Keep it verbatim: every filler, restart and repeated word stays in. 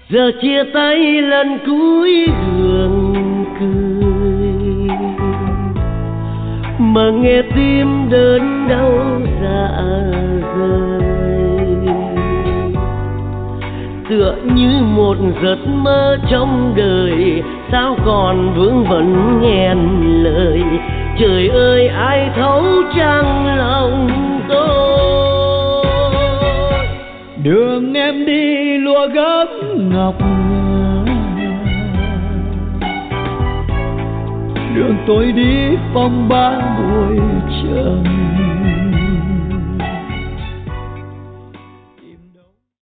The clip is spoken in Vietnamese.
Giờ chia tay lần cuối đường cười, mà nghe tim đớn đau dạ rời. Tựa như một giấc mơ trong đời, sao còn vương vấn nghẹn lời. Trời ơi ai thấu trang lòng tôi. Đường em đi lúa gấm ngọc ngà, đường tôi đi phong ba bụi trần.